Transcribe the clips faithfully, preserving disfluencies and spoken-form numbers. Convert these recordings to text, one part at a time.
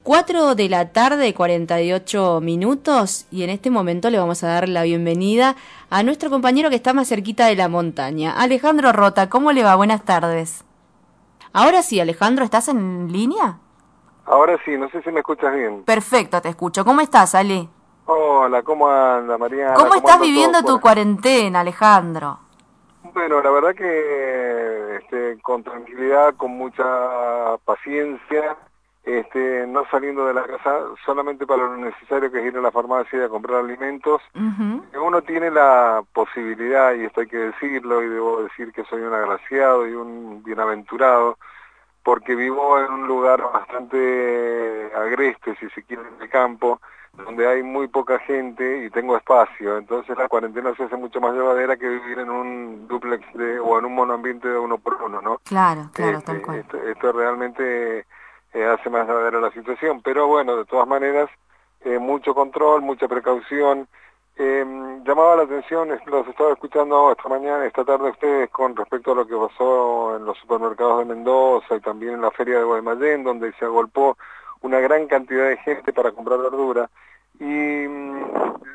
cuatro de la tarde, cuarenta y ocho minutos, y en este momento le vamos a dar la bienvenida a nuestro compañero que está más cerquita de la montaña, Alejandro Rota. ¿Cómo le va? Buenas tardes. Ahora sí, Alejandro, ¿estás en línea? Ahora sí, no sé si me escuchas bien. Perfecto, te escucho. ¿Cómo estás, Ale? Hola, ¿cómo anda, Mariana? ¿Cómo ¿Cómo estás andan todos viviendo por tu ahí? cuarentena, Alejandro? Bueno, la verdad que este, con tranquilidad, con mucha paciencia, este, no saliendo de la casa solamente para lo necesario, que es ir a la farmacia a comprar alimentos. Uh-huh. Uno tiene la posibilidad, y esto hay que decirlo, y debo decir que soy un agraciado y un bienaventurado, porque vivo en un lugar bastante agreste, si se quiere, en el campo, donde hay muy poca gente y tengo espacio. Entonces la cuarentena se hace mucho más llevadera que vivir en un dúplex de, o en un monoambiente de uno por uno, ¿no? Claro, claro, tal Este, cual. esto, esto realmente eh, hace más llevadera la situación. Pero bueno, de todas maneras, eh, mucho control, mucha precaución. Eh, llamaba la atención, los estaba escuchando esta mañana, esta tarde ustedes con respecto a lo que pasó en los supermercados de Mendoza y también en la feria de Guaymallén, donde se agolpó una gran cantidad de gente para comprar verdura. Y mm,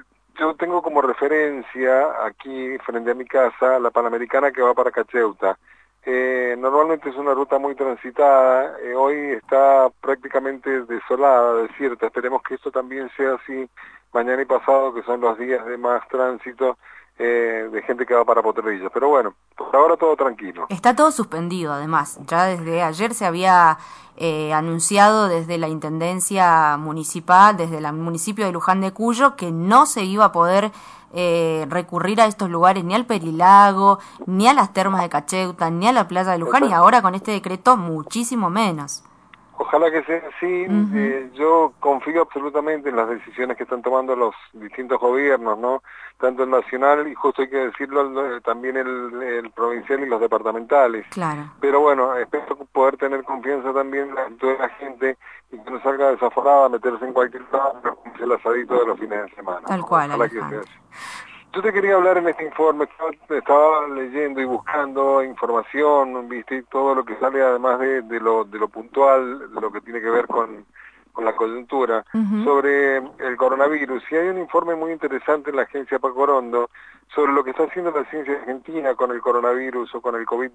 yo tengo como referencia aquí frente a mi casa la Panamericana que va para Cacheuta. Eh, normalmente es una ruta muy transitada, eh, hoy está prácticamente desolada, desierta. Esperemos que esto también sea así mañana y pasado, que son los días de más tránsito eh, de gente que va para Potrerillos. Pero bueno, por ahora todo tranquilo. Está todo suspendido, además. Ya desde ayer se había eh, anunciado desde la Intendencia Municipal, desde el municipio de Luján de Cuyo, que no se iba a poder eh, recurrir a estos lugares, ni al Perilago, ni a las termas de Cacheuta, ni a la playa de Luján, y Exacto. ahora con este decreto muchísimo menos. Ojalá que sea así. Uh-huh. Eh, yo confío absolutamente en las decisiones que están tomando los distintos gobiernos, ¿no? Tanto el nacional y justo hay que decirlo eh, también el, el provincial y los departamentales. Claro, Pero bueno, espero poder tener confianza también en toda la gente y que no salga desaforada a meterse en cualquier lado, pero como el asadito de los fines de semana, tal ¿no? cual, Ojalá que sea Alejandro. así. Yo te quería hablar en este informe, estaba, estaba leyendo y buscando información, viste, y todo lo que sale además de, de, lo, de lo puntual, de lo que tiene que ver con, con la coyuntura, Uh-huh. sobre el coronavirus. Y hay un informe muy interesante en la agencia Paco Orondo sobre lo que está haciendo la ciencia argentina con el coronavirus o con el COVID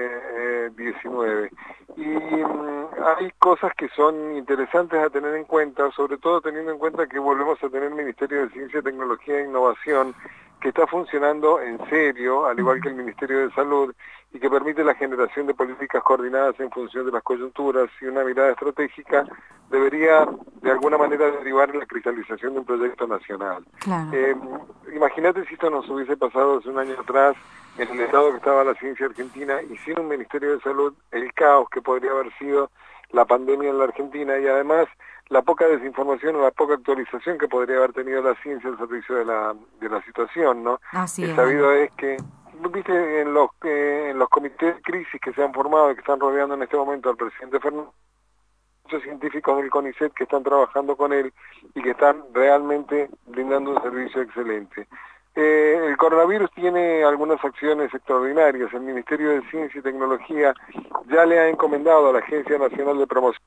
diecinueve. Y mm, hay cosas que son interesantes a tener en cuenta, sobre todo teniendo en cuenta que volvemos a tener el Ministerio de Ciencia, Tecnología e Innovación, que está funcionando en serio, al igual que el Ministerio de Salud, y que permite la generación de políticas coordinadas en función de las coyunturas, y una mirada estratégica debería de alguna manera derivar en la cristalización de un proyecto nacional. Claro. Eh, Imagínate si esto nos hubiese pasado hace un año atrás, en el estado que estaba la ciencia argentina, y sin un Ministerio de Salud, el caos que podría haber sido la pandemia en la Argentina, y además la poca desinformación o la poca actualización que podría haber tenido la ciencia al servicio de la, de la situación, ¿no? Así Es es, Ale. sabido es que, viste, en los, eh, en los comités de crisis que se han formado y que están rodeando en este momento al presidente Fernández, muchos científicos del CONICET que están trabajando con él y que están realmente brindando un servicio excelente. Eh, el coronavirus tiene algunas acciones extraordinarias. El Ministerio de Ciencia y Tecnología ya le ha encomendado a la Agencia Nacional de Promoción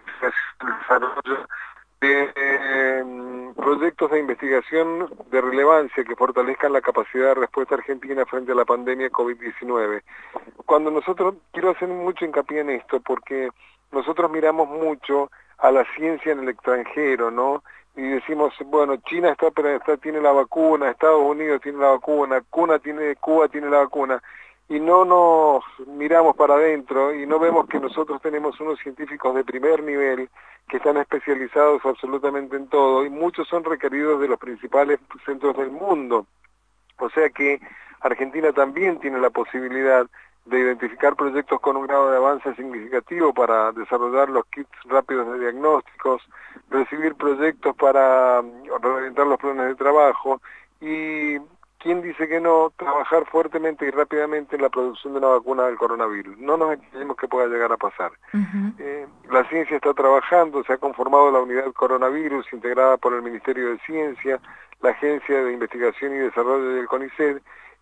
y Desarrollo de eh, proyectos de investigación de relevancia que fortalezcan la capacidad de respuesta argentina frente a la pandemia COVID diecinueve. Cuando nosotros, quiero hacer mucho hincapié en esto, porque nosotros miramos mucho a la ciencia en el extranjero, ¿no? Y decimos, bueno, China está, está tiene la vacuna, Estados Unidos tiene la vacuna, Cuba tiene, Cuba tiene la vacuna, y no nos miramos para adentro y no vemos que nosotros tenemos unos científicos de primer nivel que están especializados absolutamente en todo, y muchos son requeridos de los principales centros del mundo. O sea que Argentina también tiene la posibilidad de identificar proyectos con un grado de avance significativo para desarrollar los kits rápidos de diagnósticos, recibir proyectos para reorientar los planes de trabajo y, ¿quién dice que no?, trabajar fuertemente y rápidamente en la producción de una vacuna del coronavirus. No nos imaginemos que pueda llegar a pasar. Uh-huh. Eh, la ciencia está trabajando, se ha conformado la unidad coronavirus integrada por el Ministerio de Ciencia, la Agencia de Investigación y Desarrollo del CONICET,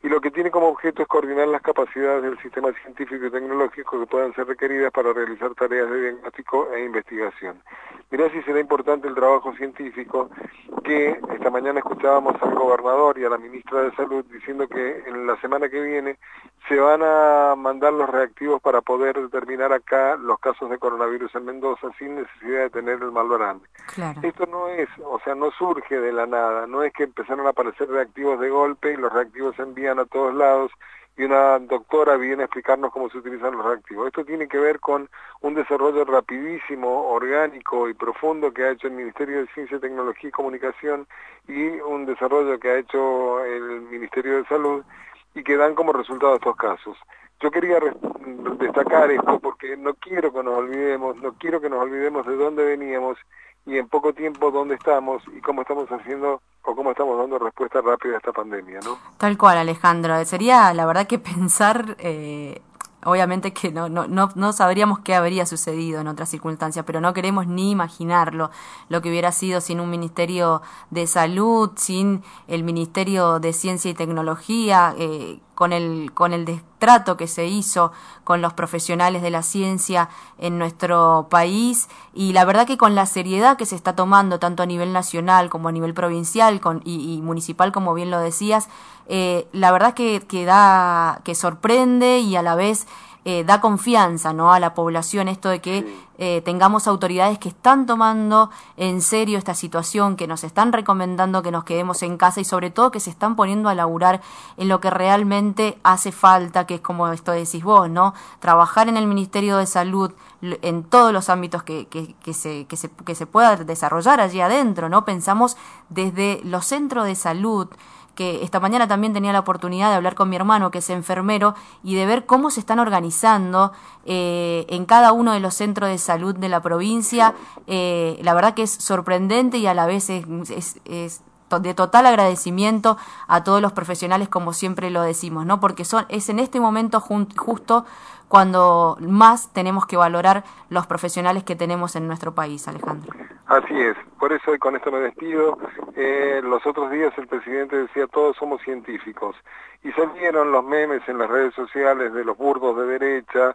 y lo que tiene como objeto es coordinar las capacidades del sistema científico y tecnológico que puedan ser requeridas para realizar tareas de diagnóstico e investigación. Mirá si será importante el trabajo científico, que esta mañana escuchábamos al gobernador y a la ministra de Salud diciendo que en la semana que viene se van a mandar los reactivos para poder determinar acá los casos de coronavirus en Mendoza sin necesidad de tener el Malbrán. Claro. Esto no es, o sea, no surge de la nada, no es que empezaron a aparecer reactivos de golpe y los reactivos se envían a todos lados y una doctora viene a explicarnos cómo se utilizan los reactivos. Esto tiene que ver con un desarrollo rapidísimo, orgánico y profundo que ha hecho el Ministerio de Ciencia, Tecnología y Comunicación y un desarrollo que ha hecho el Ministerio de Salud y que dan como resultado estos casos. Yo quería destacar esto porque no quiero que nos olvidemos, no quiero que nos olvidemos de dónde veníamos y en poco tiempo dónde estamos y cómo estamos haciendo o cómo estamos dando respuesta rápida a esta pandemia, ¿no? Tal cual, Alejandro. Sería, la verdad, que pensar, eh, obviamente que no, no, no, no sabríamos qué habría sucedido en otras circunstancias, pero no queremos ni imaginarlo, lo que hubiera sido sin un Ministerio de Salud, sin el Ministerio de Ciencia y Tecnología, eh, con el, con el destrato que se hizo con los profesionales de la ciencia en nuestro país, y la verdad que con la seriedad que se está tomando tanto a nivel nacional como a nivel provincial con, y, y municipal, como bien lo decías, eh, la verdad que, que da, que sorprende y a la vez eh, da confianza, ¿no?, a la población, esto de que eh, tengamos autoridades que están tomando en serio esta situación, que nos están recomendando que nos quedemos en casa y sobre todo que se están poniendo a laburar en lo que realmente hace falta, que es como esto decís vos, ¿no?, trabajar en el Ministerio de Salud en todos los ámbitos que, que, que, se, que, se, que se pueda desarrollar allí adentro, ¿no? Pensamos desde los centros de salud, que esta mañana también tenía la oportunidad de hablar con mi hermano, que es enfermero, y de ver cómo se están organizando eh, en cada uno de los centros de salud de la provincia. Eh, la verdad que es sorprendente y a la vez es, es, es de total agradecimiento a todos los profesionales, como siempre lo decimos, ¿no? Porque son es en este momento jun, justo cuando más tenemos que valorar los profesionales que tenemos en nuestro país, Alejandro. Así es, por eso y con esto me despido. Eh, los otros días el presidente decía todos somos científicos y salieron los memes en las redes sociales de los burdos de derecha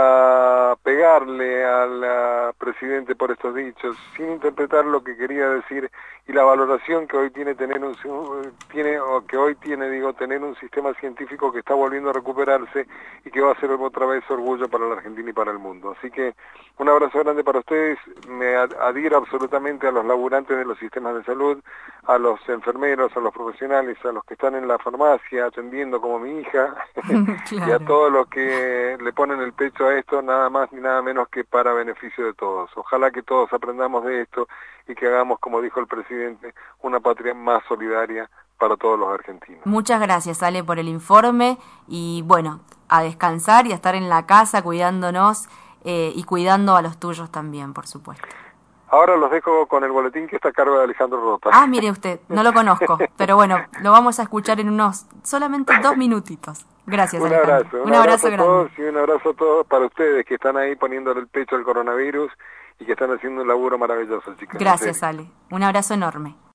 a pegarle al presidente por estos dichos sin interpretar lo que quería decir y la valoración que hoy tiene tener un tiene o que hoy tiene digo tener un sistema científico que está volviendo a recuperarse y que va a ser otra vez orgullo para la Argentina y para el mundo. Así que un abrazo grande para ustedes. Me adhiero absolutamente a los laburantes de los sistemas de salud, a los enfermeros, a los profesionales, a los que están en la farmacia atendiendo como mi hija claro. Y a todos los que le ponen el pecho a esto, nada más ni nada menos que para beneficio de todos. Ojalá que todos aprendamos de esto y que hagamos, como dijo el presidente, una patria más solidaria para todos los argentinos. Muchas gracias, Ale, por el informe y bueno, a descansar y a estar en la casa cuidándonos eh, y cuidando a los tuyos también, por supuesto. Ahora los dejo con el boletín que está a cargo de Alejandro Rota. Ah, mire usted, no lo conozco, pero bueno, lo vamos a escuchar en unos solamente dos minutitos. Gracias, un Alejandro. Abrazo, un, un abrazo, abrazo grande. a todos y un abrazo a todos para ustedes que están ahí poniéndole el pecho al coronavirus y que están haciendo un laburo maravilloso, chicas. Gracias, Ale. Un abrazo enorme.